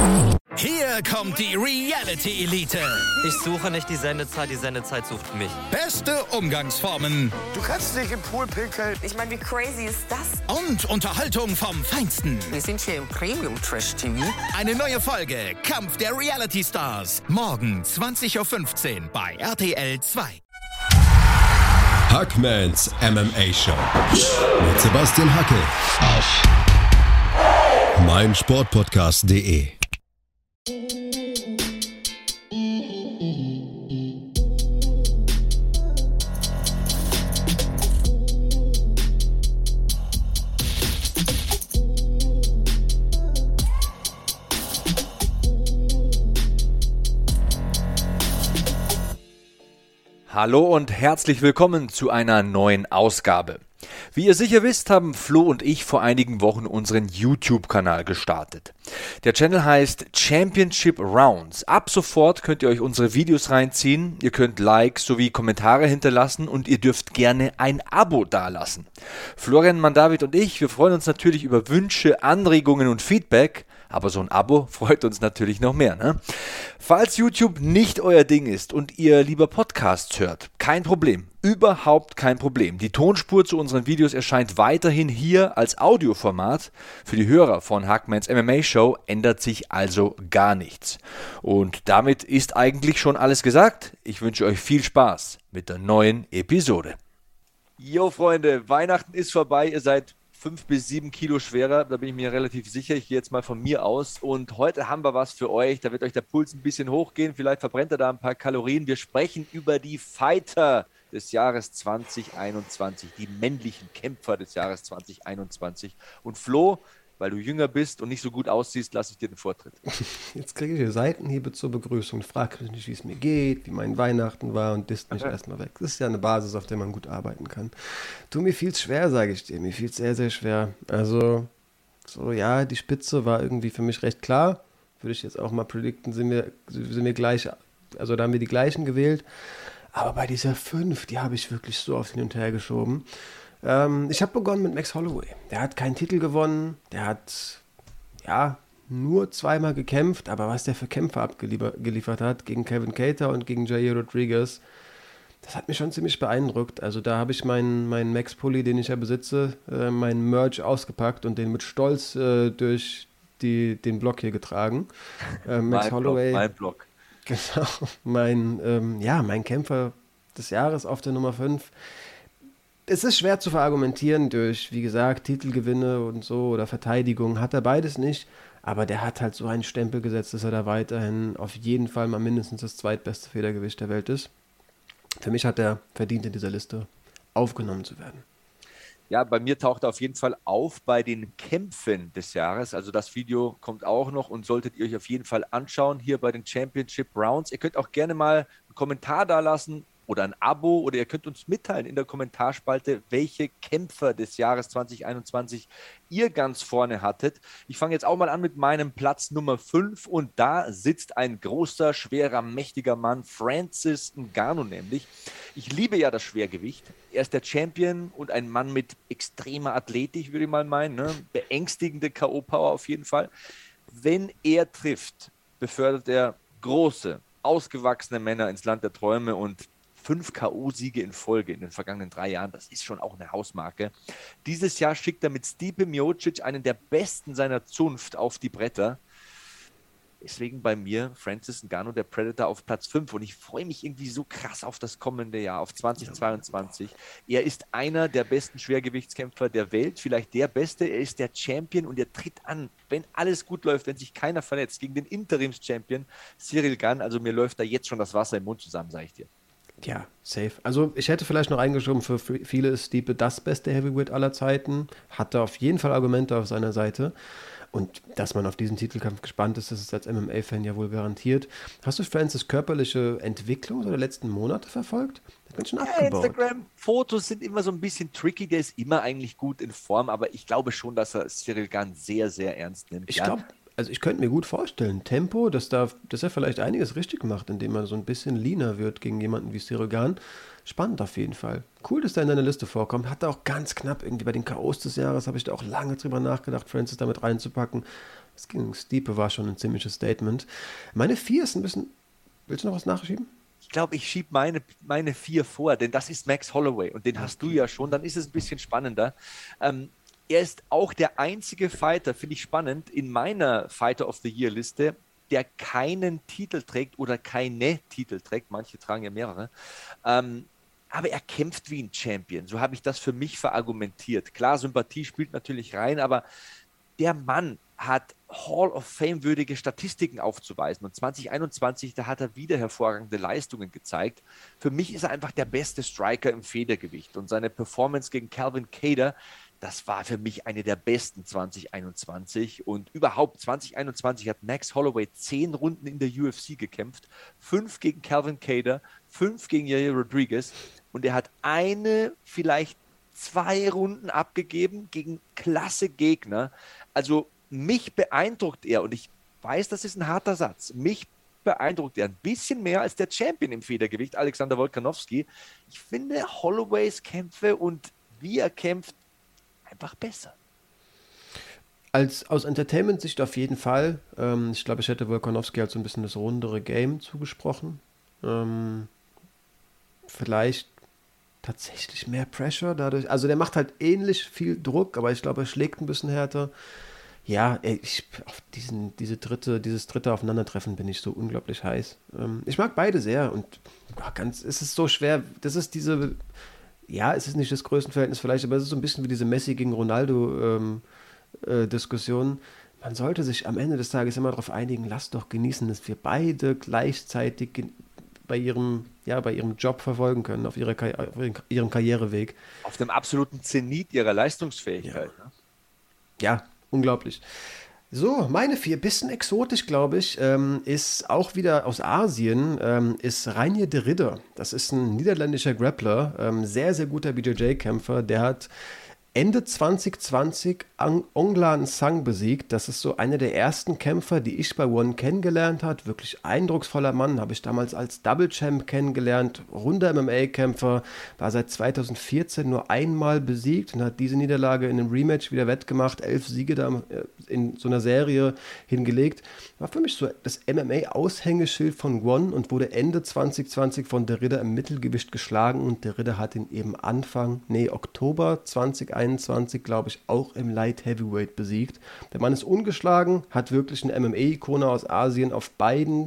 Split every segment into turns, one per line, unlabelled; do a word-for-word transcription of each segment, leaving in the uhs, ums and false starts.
Hier kommt die Reality Elite.
Ich suche nicht die Sendezeit, die Sendezeit sucht mich.
Beste Umgangsformen.
Du kannst nicht im Pool pinkeln.
Ich meine, wie crazy ist das?
Und Unterhaltung vom Feinsten.
Wir sind hier im Premium-Trash-T V.
Eine neue Folge Kampf der Reality Stars. Morgen zwanzig Uhr fünfzehn bei R T L zwei.
Hackmans M M A Show mit Sebastian Hackel auf meinsportpodcast punkt de.
Hallo und herzlich willkommen zu einer neuen Ausgabe. Wie ihr sicher wisst, haben Flo und ich vor einigen Wochen unseren YouTube-Kanal gestartet. Der Channel heißt Championship Rounds. Ab sofort könnt ihr euch unsere Videos reinziehen, ihr könnt Likes sowie Kommentare hinterlassen und ihr dürft gerne ein Abo dalassen. Florian Mandavid und ich, wir freuen uns natürlich über Wünsche, Anregungen und Feedback. Aber so ein Abo freut uns natürlich noch mehr, ne? Falls YouTube nicht euer Ding ist und ihr lieber Podcasts hört, kein Problem. Überhaupt kein Problem. Die Tonspur zu unseren Videos erscheint weiterhin hier als Audioformat. Für die Hörer von Hackmans M M A Show ändert sich also gar nichts. Und damit ist eigentlich schon alles gesagt. Ich wünsche euch viel Spaß mit der neuen Episode. Jo Freunde, Weihnachten ist vorbei. Ihr seid fünf bis sieben Kilo schwerer, da bin ich mir relativ sicher. Ich gehe jetzt mal von mir aus. Und heute haben wir was für euch. Da wird euch der Puls ein bisschen hochgehen. Vielleicht verbrennt ihr da ein paar Kalorien. Wir sprechen über die Fighter des Jahres zwanzig einundzwanzig. Die männlichen Kämpfer des Jahres zwanzig einundzwanzig. Und Flo, weil du jünger bist und nicht so gut aussiehst, lasse ich dir den Vortritt.
Jetzt kriege ich hier Seitenhiebe zur Begrüßung. Frag mich nicht, wie es mir geht, wie mein Weihnachten war und disst mich erstmal weg. Das ist ja eine Basis, auf der man gut arbeiten kann. Du, mir fiel es schwer, sage ich dir. Mir fiel es sehr, sehr schwer. Also, so ja, die Spitze war irgendwie für mich recht klar. Würde ich jetzt auch mal predikten, sind wir, sind wir gleich, also da haben wir die gleichen gewählt. Aber bei dieser fünf, die habe ich wirklich so oft hin und her geschoben. Ähm, ich habe begonnen mit Max Holloway. Der hat keinen Titel gewonnen. Der hat, ja, nur zweimal gekämpft. Aber was der für Kämpfe abgeliefert hat gegen Kevin Kattar und gegen Jair Rodriguez, das hat mich schon ziemlich beeindruckt. Also da habe ich meinen, meinen Max-Pulli, den ich ja besitze, äh, meinen Merch ausgepackt und den mit Stolz äh, durch die, den Block hier getragen. Äh, Max
mein
Holloway.
Block, mein Block.
Genau, mein, ähm, ja, mein Kämpfer des Jahres auf der Nummer fünf. Es ist schwer zu verargumentieren durch, wie gesagt, Titelgewinne und so oder Verteidigung. Hat er beides nicht, aber der hat halt so einen Stempel gesetzt, dass er da weiterhin auf jeden Fall mal mindestens das zweitbeste Federgewicht der Welt ist. Für mich hat er verdient, in dieser Liste aufgenommen zu werden.
Ja, bei mir taucht er auf jeden Fall auf bei den Kämpfen des Jahres. Also das Video kommt auch noch und solltet ihr euch auf jeden Fall anschauen hier bei den Championship Rounds. Ihr könnt auch gerne mal einen Kommentar da lassen oder ein Abo oder ihr könnt uns mitteilen in der Kommentarspalte, welche Kämpfer des Jahres zwanzig einundzwanzig ihr ganz vorne hattet. Ich fange jetzt auch mal an mit meinem Platz Nummer fünf und da sitzt ein großer, schwerer, mächtiger Mann, Francis Ngannou nämlich. Ich liebe ja das Schwergewicht. Er ist der Champion und ein Mann mit extremer Athletik, würde ich mal meinen. Ne? Beängstigende K O-Power auf jeden Fall. Wenn er trifft, befördert er große, ausgewachsene Männer ins Land der Träume und fünf K O-Siege in Folge in den vergangenen drei Jahren, das ist schon auch eine Hausmarke. Dieses Jahr schickt er mit Stipe Miocic einen der besten seiner Zunft auf die Bretter. Deswegen bei mir Francis Ngannou, der Predator, auf Platz fünf. Und ich freue mich irgendwie so krass auf das kommende Jahr, auf zwanzig zweiundzwanzig. Er ist einer der besten Schwergewichtskämpfer der Welt, vielleicht der Beste. Er ist der Champion und er tritt an, wenn alles gut läuft, wenn sich keiner verletzt, gegen den Interims-Champion Ciryl Gane. Also mir läuft da jetzt schon das Wasser im Mund zusammen, sage ich dir.
Ja, safe. Also ich hätte vielleicht noch eingeschoben, für viele ist Stipe das beste Heavyweight aller Zeiten. Hatte auf jeden Fall Argumente auf seiner Seite. Und dass man auf diesen Titelkampf gespannt ist, das ist als M M A-Fan ja wohl garantiert. Hast du Francis' körperliche Entwicklung so der letzten Monate verfolgt? Der hat ganz schön
ja,
abgebaut.
Instagram-Fotos sind immer so ein bisschen tricky. Der ist immer eigentlich gut in Form, aber ich glaube schon, dass er Ciryl Gane sehr, sehr ernst nimmt.
Ich
ja?
glaube, also ich könnte mir gut vorstellen, Tempo, dass, da, dass er vielleicht einiges richtig macht, indem er so ein bisschen leaner wird gegen jemanden wie Ciryl Gane. Spannend auf jeden Fall. Cool, dass der in deiner Liste vorkommt. Hat er auch ganz knapp irgendwie bei den K Os des Jahres, habe ich da auch lange drüber nachgedacht, Francis damit reinzupacken. Das gegen Stipe war schon ein ziemliches Statement. Meine vier ist ein bisschen... Willst du noch was nachschieben?
Ich glaube, ich schiebe meine, meine vier vor, denn das ist Max Holloway und den hast du ja schon, dann ist es ein bisschen spannender. Ähm, er ist auch der einzige Fighter, finde ich spannend, in meiner Fighter of the Year Liste, der keinen Titel trägt oder keine Titel trägt. Manche tragen ja mehrere. Ähm, aber er kämpft wie ein Champion. So habe ich das für mich verargumentiert. Klar, Sympathie spielt natürlich rein, aber der Mann hat Hall of Fame-würdige Statistiken aufzuweisen. Und zwanzig einundzwanzig, da hat er wieder hervorragende Leistungen gezeigt. Für mich ist er einfach der beste Striker im Federgewicht. Und seine Performance gegen Calvin Kattar, das war für mich eine der besten zwanzig einundzwanzig. Und überhaupt zwanzig einundzwanzig hat Max Holloway zehn Runden in der U F C gekämpft. Fünf gegen Calvin Kattar, fünf gegen Yair Rodriguez. Und er hat eine, vielleicht zwei Runden abgegeben gegen klasse Gegner. Also mich beeindruckt er, und ich weiß, das ist ein harter Satz, mich beeindruckt er ein bisschen mehr als der Champion im Federgewicht, Alexander Volkanovski. Ich finde Holloways Kämpfe und wie er kämpft, einfach besser.
Als, aus Entertainment-Sicht auf jeden Fall. Ähm, ich glaube, ich hätte Volkanovski halt so ein bisschen das rundere Game zugesprochen. Ähm, vielleicht tatsächlich mehr Pressure dadurch. Also der macht halt ähnlich viel Druck, aber ich glaube, er schlägt ein bisschen härter. Ja, ich, auf diesen, diese dritte, dieses dritte Aufeinandertreffen bin ich so unglaublich heiß. Ähm, ich mag beide sehr und ach, ganz, es ist so schwer. Das ist diese, ja, es ist nicht das Größenverhältnis vielleicht, aber es ist so ein bisschen wie diese Messi gegen Ronaldo ähm, äh, Diskussion. Man sollte sich am Ende des Tages immer darauf einigen, lasst doch genießen, dass wir beide gleichzeitig gen- bei ihrem, ja, bei ihrem Job verfolgen können, auf, ihre, auf ihrem Karriereweg.
Auf dem absoluten Zenit ihrer Leistungsfähigkeit.
Ja,
ne?
ja, unglaublich. So, meine vier, bisschen exotisch, glaube ich, ähm, ist auch wieder aus Asien, ähm, ist Reinier de Ridder. Das ist ein niederländischer Grappler, ähm, sehr, sehr guter B J J-Kämpfer. Der hat Ende zwanzig zwanzig Onglan Sang besiegt. Das ist so einer der ersten Kämpfer, die ich bei One kennengelernt habe. Wirklich eindrucksvoller Mann, habe ich damals als Double Champ kennengelernt. Runder M M A-Kämpfer, war seit zweitausendvierzehn nur einmal besiegt und hat diese Niederlage in einem Rematch wieder wettgemacht. Elf Siege da in so einer Serie hingelegt. War für mich so das M M A-Aushängeschild von One und wurde Ende zwanzig zwanzig von de Ridder im Mittelgewicht geschlagen. Und de Ridder hat ihn eben Anfang, nee, Oktober zwanzig einundzwanzig, glaube ich, auch im Light Heavyweight besiegt. Der Mann ist ungeschlagen, hat wirklich eine M M A-Ikone aus Asien auf beiden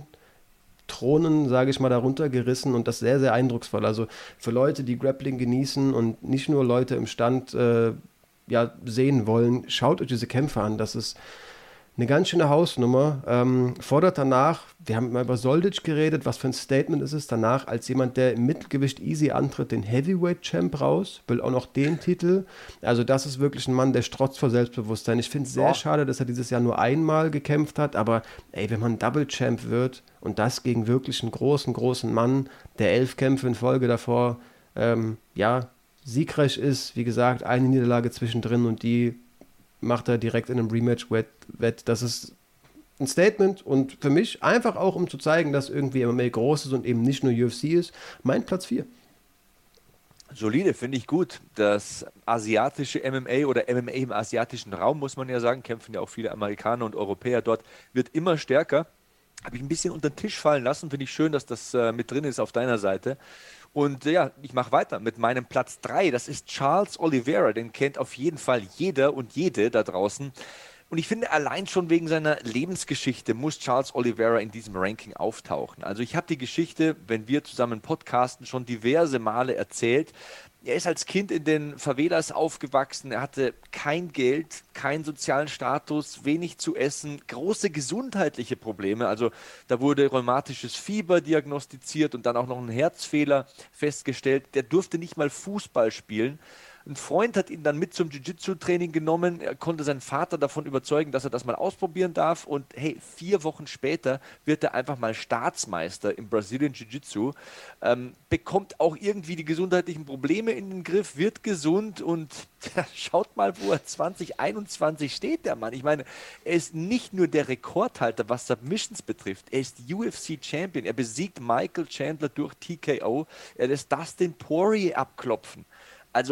Thronen, sage ich mal, darunter gerissen und das sehr, sehr eindrucksvoll. Also für Leute, die Grappling genießen und nicht nur Leute im Stand äh, ja, sehen wollen, schaut euch diese Kämpfe an. Das ist eine ganz schöne Hausnummer. Ähm, fordert danach, wir haben mal über Soldic geredet, was für ein Statement ist es danach, als jemand, der im Mittelgewicht easy antritt, den Heavyweight-Champ raus, will auch noch den Titel. Also das ist wirklich ein Mann, der strotzt vor Selbstbewusstsein. Ich finde es sehr oh. schade, dass er dieses Jahr nur einmal gekämpft hat, aber ey, wenn man Double-Champ wird und das gegen wirklich einen großen, großen Mann, der elf Kämpfe in Folge davor, ähm, ja, siegreich ist, wie gesagt, eine Niederlage zwischendrin und die macht er direkt in einem Rematch wett. Das ist ein Statement und für mich einfach auch, um zu zeigen, dass irgendwie M M A groß ist und eben nicht nur U F C ist, mein Platz vier.
Solide, finde ich gut. Das asiatische M M A oder M M A im asiatischen Raum, muss man ja sagen, kämpfen ja auch viele Amerikaner und Europäer dort, wird immer stärker. Habe ich ein bisschen unter den Tisch fallen lassen. Finde ich schön, dass das äh, mit drin ist auf deiner Seite. Und ja, ich mache weiter mit meinem Platz drei. Das ist Charles Oliveira. Den kennt auf jeden Fall jeder und jede da draußen. Und ich finde, allein schon wegen seiner Lebensgeschichte muss Charles Oliveira in diesem Ranking auftauchen. Also ich habe die Geschichte, wenn wir zusammen podcasten, schon diverse Male erzählt. Er ist als Kind in den Favelas aufgewachsen. Er hatte kein Geld, keinen sozialen Status, wenig zu essen, große gesundheitliche Probleme. Also da wurde rheumatisches Fieber diagnostiziert und dann auch noch ein Herzfehler festgestellt. Der durfte nicht mal Fußball spielen. Ein Freund hat ihn dann mit zum Jiu-Jitsu-Training genommen. Er konnte seinen Vater davon überzeugen, dass er das mal ausprobieren darf. Und hey, vier Wochen später wird er einfach mal Staatsmeister im Brazilian Jiu-Jitsu. Ähm, bekommt auch irgendwie die gesundheitlichen Probleme in den Griff, wird gesund und ja, schaut mal, wo er zwanzig einundzwanzig steht, der Mann. Ich meine, er ist nicht nur der Rekordhalter, was Submissions betrifft. Er ist U F C-Champion. Er besiegt Michael Chandler durch T K O. Er lässt Dustin Poirier abklopfen. Also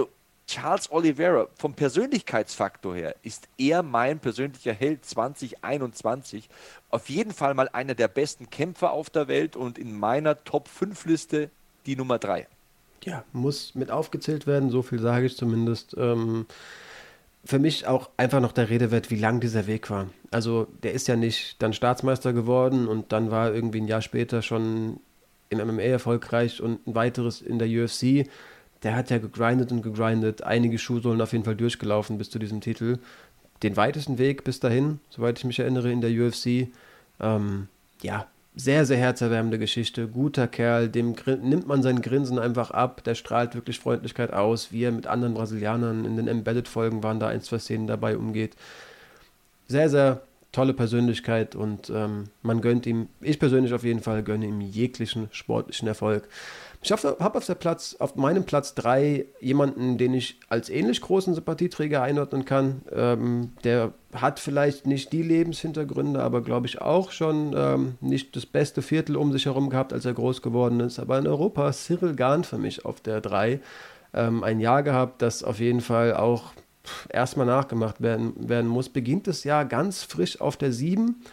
Charles Oliveira vom Persönlichkeitsfaktor her ist er mein persönlicher Held zwanzig einundzwanzig. Auf jeden Fall mal einer der besten Kämpfer auf der Welt und in meiner Top fünf Liste die Nummer drei.
Ja, muss mit aufgezählt werden, so viel sage ich zumindest. Ähm, für mich auch einfach noch der Rede wert, wie lang dieser Weg war. Also der ist ja nicht dann Staatsmeister geworden und dann war irgendwie ein Jahr später schon im M M A erfolgreich und ein weiteres in der U F C. Der hat ja gegrindet und gegrindet, einige Schuhsohlen auf jeden Fall durchgelaufen bis zu diesem Titel. Den weitesten Weg bis dahin, soweit ich mich erinnere, in der U F C. Ähm, ja, sehr, sehr herzerwärmende Geschichte. Guter Kerl, dem nimmt man sein Grinsen einfach ab. Der strahlt wirklich Freundlichkeit aus, wie er mit anderen Brasilianern in den Embedded-Folgen waren da ein, zwei Szenen dabei umgeht. Sehr, sehr tolle Persönlichkeit und ähm, man gönnt ihm, ich persönlich auf jeden Fall gönne ihm jeglichen sportlichen Erfolg. Ich habe auf der Platz, auf meinem Platz drei jemanden, den ich als ähnlich großen Sympathieträger einordnen kann. Ähm, der hat vielleicht nicht die Lebenshintergründe, aber glaube ich auch schon ähm, nicht das beste Viertel um sich herum gehabt, als er groß geworden ist. Aber in Europa Ciryl Gane für mich auf der drei. Ähm, ein Jahr gehabt, das auf jeden Fall auch erstmal nachgemacht werden, werden muss. Beginnt das Jahr ganz frisch auf der sieben.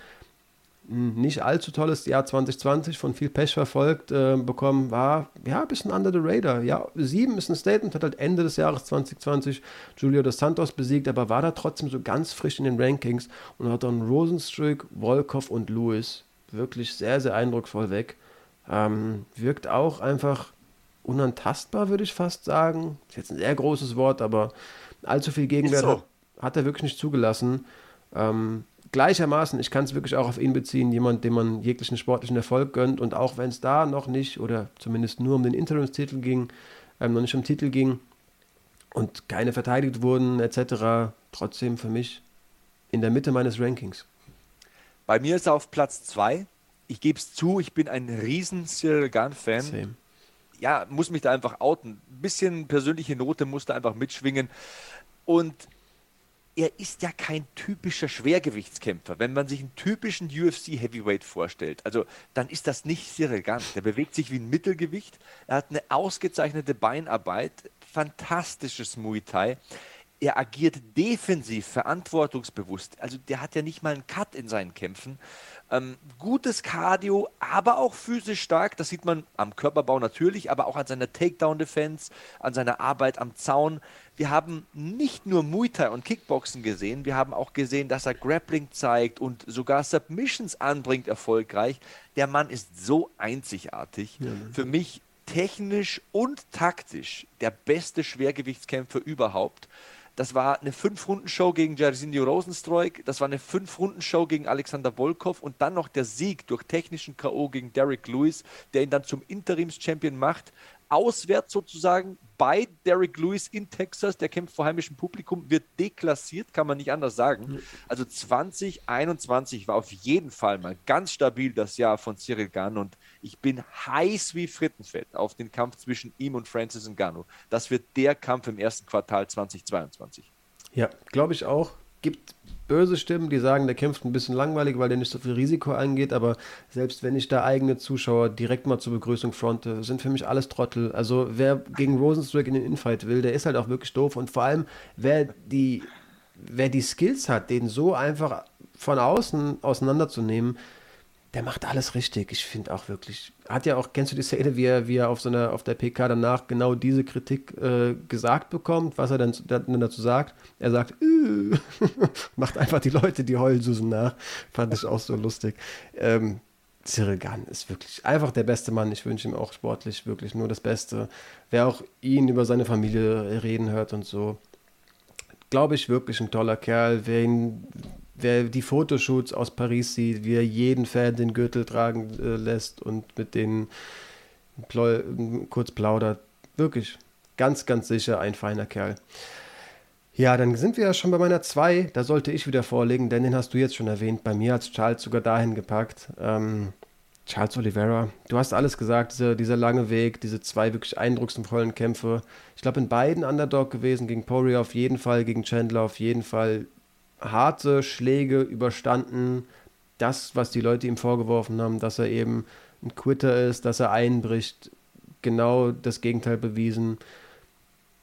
Nicht allzu tolles Jahr zwanzig zwanzig, von viel Pech verfolgt äh, bekommen, war ja ein bisschen under the radar. Ja, sieben ist ein Statement, hat halt Ende des Jahres zwanzig zwanzig Julio dos Santos besiegt, aber war da trotzdem so ganz frisch in den Rankings und hat dann Rosenstruik, Volkov und Lewis wirklich sehr, sehr eindrucksvoll weg. Ähm, wirkt auch einfach unantastbar, würde ich fast sagen. Ist jetzt ein sehr großes Wort, aber allzu viel Gegenwert
so.
hat, hat er wirklich nicht zugelassen. Ähm, Gleichermaßen, ich kann es wirklich auch auf ihn beziehen, jemand, dem man jeglichen sportlichen Erfolg gönnt und auch wenn es da noch nicht oder zumindest nur um den Interimstitel ging, ähm, noch nicht um Titel ging und keine verteidigt wurden et cetera, trotzdem für mich in der Mitte meines Rankings.
Bei mir ist er auf Platz zwei. Ich gebe es zu, ich bin ein riesen Ciryl Gane-Fan.
Same.
Ja, muss mich da einfach outen. Ein bisschen persönliche Note musste einfach mitschwingen und er ist ja kein typischer Schwergewichtskämpfer. Wenn man sich einen typischen U F C-Heavyweight vorstellt, also dann ist das nicht Ciryl Gane. Der bewegt sich wie ein Mittelgewicht. Er hat eine ausgezeichnete Beinarbeit, fantastisches Muay Thai. Er agiert defensiv, verantwortungsbewusst. Also der hat ja nicht mal einen Cut in seinen Kämpfen. Ähm, gutes Cardio, aber auch physisch stark. Das sieht man am Körperbau natürlich, aber auch an seiner Takedown-Defense, an seiner Arbeit am Zaun. Wir haben nicht nur Muay Thai und Kickboxen gesehen, wir haben auch gesehen, dass er Grappling zeigt und sogar Submissions anbringt erfolgreich. Der Mann ist so einzigartig. Ja, ne? Für mich technisch und taktisch der beste Schwergewichtskämpfer überhaupt. Das war eine fünf-Runden-Show gegen Jairzinho Rozenstruik, das war eine fünf-Runden-Show gegen Alexander Volkov und dann noch der Sieg durch technischen K O gegen Derrick Lewis, der ihn dann zum Interims-Champion macht. Auswärts sozusagen bei Derrick Lewis in Texas, der kämpft vor heimischem Publikum, wird deklassiert, kann man nicht anders sagen. Also zwanzig einundzwanzig war auf jeden Fall mal ganz stabil das Jahr von Ciryl Gane und ich bin heiß wie Frittenfett auf den Kampf zwischen ihm und Francis Ngannou. Das wird der Kampf im ersten Quartal zwanzig zweiundzwanzig.
Ja, glaube ich auch. Gibt böse Stimmen, die sagen, der kämpft ein bisschen langweilig, weil der nicht so viel Risiko angeht, aber selbst wenn ich da eigene Zuschauer direkt mal zur Begrüßung fronte, sind für mich alles Trottel. Also wer gegen Rozenstruik in den Infight will, der ist halt auch wirklich doof und vor allem, wer die, wer die Skills hat, den so einfach von außen auseinanderzunehmen, der macht alles richtig. Ich finde auch wirklich, hat ja auch, kennst du die Szene, wie er, wie er auf, so einer, auf der P K danach genau diese Kritik äh, gesagt bekommt, was er dann, dann dazu sagt? Er sagt, äh, macht einfach die Leute die Heulsusen nach. Fand ich auch so lustig. Ähm, Ciryl Gane ist wirklich einfach der beste Mann. Ich wünsche ihm auch sportlich wirklich nur das Beste. Wer auch ihn über seine Familie reden hört und so, glaube ich, wirklich ein toller Kerl. Wer ihn Wer die Fotoshoots aus Paris sieht, wie er jeden Fan den Gürtel tragen äh, lässt und mit denen pl- kurz plaudert. Wirklich ganz, ganz sicher ein feiner Kerl. Ja, dann sind wir ja schon bei meiner zwei. Da sollte ich wieder vorlegen, denn den hast du jetzt schon erwähnt. Bei mir hat es Charles sogar dahin gepackt. Ähm, Charles Oliveira. Du hast alles gesagt, dieser, dieser lange Weg, diese zwei wirklich eindrucksvollen Kämpfe. Ich glaube, in beiden Underdog gewesen, gegen Poirier auf jeden Fall, gegen Chandler auf jeden Fall. Harte Schläge überstanden, das, was die Leute ihm vorgeworfen haben, dass er eben ein Quitter ist, dass er einbricht, genau das Gegenteil bewiesen.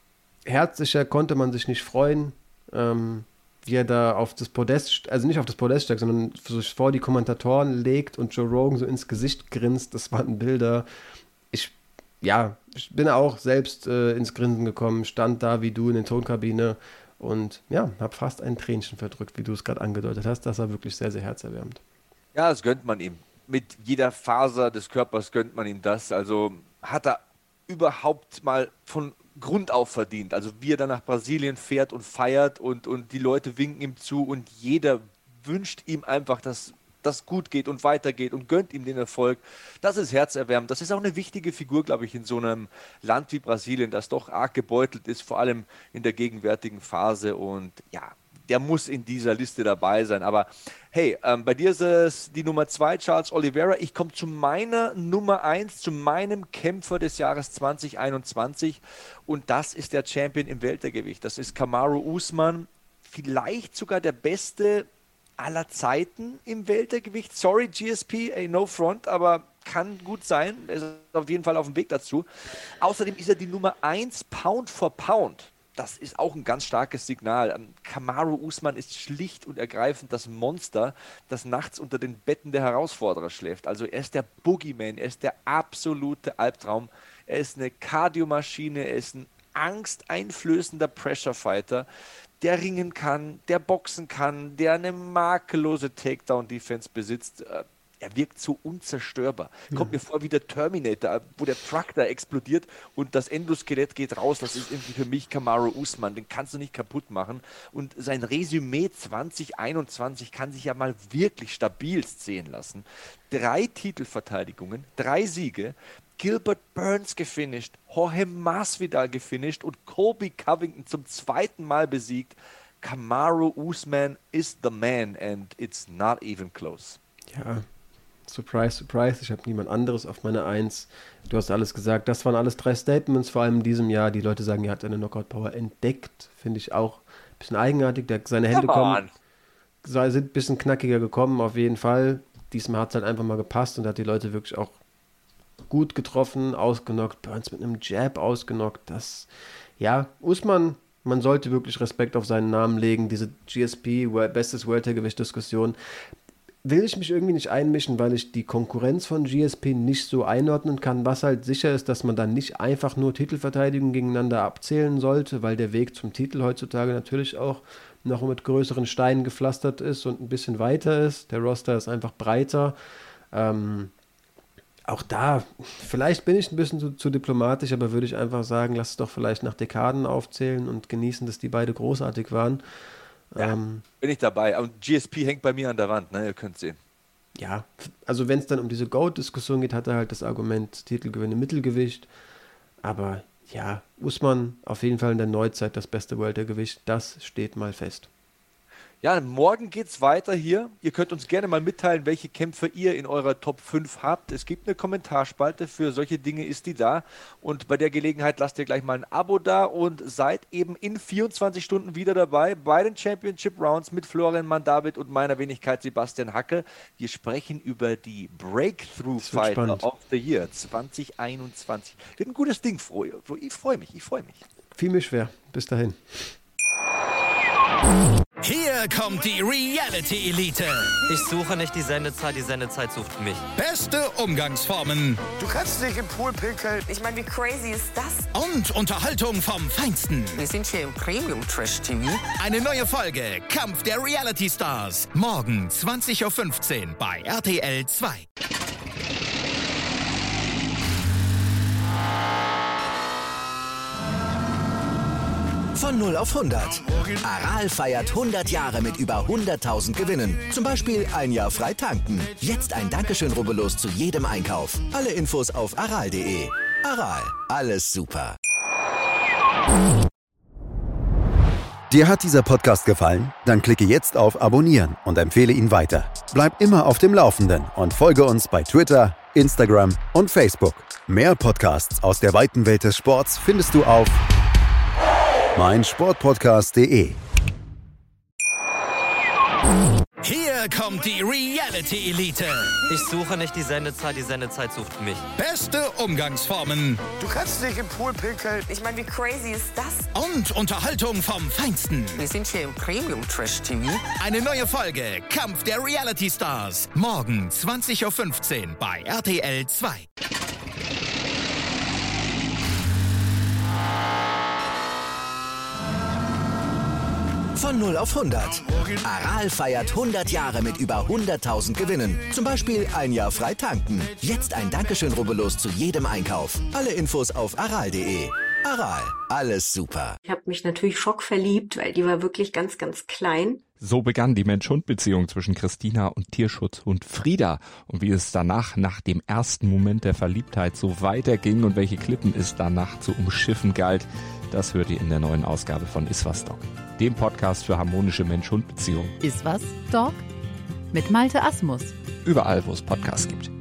herzlicher konnte man sich nicht freuen, ähm, wie er da auf das Podest, also nicht auf das Podest steigt, sondern sich vor die Kommentatoren legt und Joe Rogan so ins Gesicht grinst. Das waren Bilder. Ich, ja, ich bin auch selbst äh, ins Grinsen gekommen, stand da wie du in der Tonkabine und ja, habe fast ein Tränchen verdrückt, wie du es gerade angedeutet hast. Das war wirklich sehr, sehr herzerwärmend.
Ja, das gönnt man ihm. Mit jeder Faser des Körpers gönnt man ihm das. Also hat er überhaupt mal von Grund auf verdient. Also wie er dann nach Brasilien fährt und feiert und, und die Leute winken ihm zu und jeder wünscht ihm einfach, dass das gut geht und weitergeht und gönnt ihm den Erfolg. Das ist herzerwärmend. Das ist auch eine wichtige Figur, glaube ich, in so einem Land wie Brasilien, das doch arg gebeutelt ist, vor allem in der gegenwärtigen Phase. Und ja, der muss in dieser Liste dabei sein. Aber hey, ähm, bei dir ist es die Nummer zwei, Charles Oliveira. Ich komme zu meiner Nummer eins, zu meinem Kämpfer des Jahres zwanzig einundzwanzig. Und das ist der Champion im Weltergewicht. Das ist Kamaru Usman. Vielleicht sogar der beste aller Zeiten im Weltergewicht. Sorry, G S P, ey, no front, aber kann gut sein. Er ist auf jeden Fall auf dem Weg dazu. Außerdem ist er die Nummer eins Pound for Pound. Das ist auch ein ganz starkes Signal. Kamaru Usman ist schlicht und ergreifend das Monster, das nachts unter den Betten der Herausforderer schläft. Also er ist der Boogeyman, er ist der absolute Albtraum. Er ist eine Kardiomaschine, er ist ein angsteinflößender Pressure-Fighter, der ringen kann, der boxen kann, der eine makellose Takedown-Defense besitzt. Er wirkt so unzerstörbar. Kommt mir vor wie der Terminator, wo der Truck da explodiert und das Endoskelett geht raus. Das ist irgendwie für mich Kamaru Usman. Den kannst du nicht kaputt machen. Und sein Resümee zwanzig einundzwanzig kann sich ja mal wirklich stabil sehen lassen. Drei Titelverteidigungen, drei Siege, Gilbert Burns gefinisht, Jorge Masvidal gefinisht und Colby Covington zum zweiten Mal besiegt. Kamaru Usman is the man and it's not even close.
Ja, surprise, surprise, ich habe niemand anderes auf meiner Eins. Du hast alles gesagt, das waren alles drei Statements, vor allem in diesem Jahr. Die Leute sagen, er hat seine Knockout-Power entdeckt, finde ich auch ein bisschen eigenartig. Der, seine Hände kommen, sind ein bisschen knackiger gekommen, auf jeden Fall. Diesmal hat es halt einfach mal gepasst und hat die Leute wirklich auch gut getroffen, ausgenockt, Burns mit einem Jab ausgenockt. Das, ja, Usman, man sollte wirklich Respekt auf seinen Namen legen, diese G S P, bestes Weltergewicht-Diskussion. Will ich mich irgendwie nicht einmischen, weil ich die Konkurrenz von G S P nicht so einordnen kann. Was halt sicher ist, dass man dann nicht einfach nur Titelverteidigungen gegeneinander abzählen sollte, weil der Weg zum Titel heutzutage natürlich auch noch mit größeren Steinen gepflastert ist und ein bisschen weiter ist. Der Roster ist einfach breiter. Ähm, auch da, vielleicht bin ich ein bisschen zu, zu diplomatisch, aber würde ich einfach sagen, lass es doch vielleicht nach Dekaden aufzählen und genießen, dass die beide großartig waren.
Ja, ähm, bin ich dabei. Und G S P hängt bei mir an der Wand, ne? Ihr könnt sehen.
Ja, also wenn es dann um diese GOAT-Diskussion geht, hat er halt das Argument Titelgewinn im Mittelgewicht. Aber ja, Usman auf jeden Fall in der Neuzeit das beste Weltergewicht, das steht mal fest.
Ja, morgen geht's weiter hier. Ihr könnt uns gerne mal mitteilen, welche Kämpfe ihr in eurer Top fünf habt. Es gibt eine Kommentarspalte, für solche Dinge ist die da. Und bei der Gelegenheit lasst ihr gleich mal ein Abo da und seid eben in vierundzwanzig Stunden wieder dabei bei den Championship Rounds mit Florian Mandavid und meiner Wenigkeit Sebastian Hacke. Wir sprechen über die Breakthrough Fighter of the Year zwanzig einundzwanzig. Wird ein gutes Ding, ich freue mich, ich freue mich.
Fiel mir schwer. Bis dahin.
Hier kommt die Reality Elite.
Ich suche nicht die Sendezeit, die Sendezeit sucht mich.
Beste Umgangsformen.
Du kannst dich im Pool pinkeln.
Ich meine, wie crazy ist das?
Und Unterhaltung vom Feinsten.
Wir sind hier im Premium-Trash-T V.
Eine neue Folge Kampf der Reality Stars. Morgen zwanzig Uhr fünfzehn bei R T L zwei.
Von null auf hundert. Aral feiert hundert Jahre mit über hunderttausend Gewinnen. Zum Beispiel ein Jahr frei tanken. Jetzt ein Dankeschön, rubbellos zu jedem Einkauf. Alle Infos auf aral punkt de. Aral, alles super.
Dir hat dieser Podcast gefallen? Dann klicke jetzt auf Abonnieren und empfehle ihn weiter. Bleib immer auf dem Laufenden und folge uns bei Twitter, Instagram und Facebook. Mehr Podcasts aus der weiten Welt des Sports findest du auf mein Sportpodcast punkt de.
Hier kommt die Reality Elite.
Ich suche nicht die Sendezeit, die Sendezeit sucht mich.
Beste Umgangsformen
Du kannst nicht im Pool pinkeln.
Ich meine, wie crazy ist das?
und Unterhaltung vom Feinsten.
Wir sind hier im Premium Trash T V.
Eine neue Folge Kampf der Reality Stars. Morgen zwanzig Uhr fünfzehn bei R T L zwei.
Von null auf hundert. Aral feiert hundert Jahre mit über hunderttausend Gewinnen. Zum Beispiel ein Jahr frei tanken. Jetzt ein Dankeschön, rubbellos zu jedem Einkauf. Alle Infos auf aral punkt de. Aral, alles super.
Ich habe mich natürlich schockverliebt, weil die war wirklich ganz, ganz klein.
So begann die Mensch-Hund-Beziehung zwischen Christina und Tierschutzhund Frieda. Und wie es danach, nach dem ersten Moment der Verliebtheit, so weiterging und welche Klippen es danach zu umschiffen galt, das hört ihr in der neuen Ausgabe von Iswas Dog, dem Podcast für harmonische Mensch-Hund-Beziehungen.
Iswas Dog? Mit Malte Asmus.
Überall, wo es Podcasts gibt.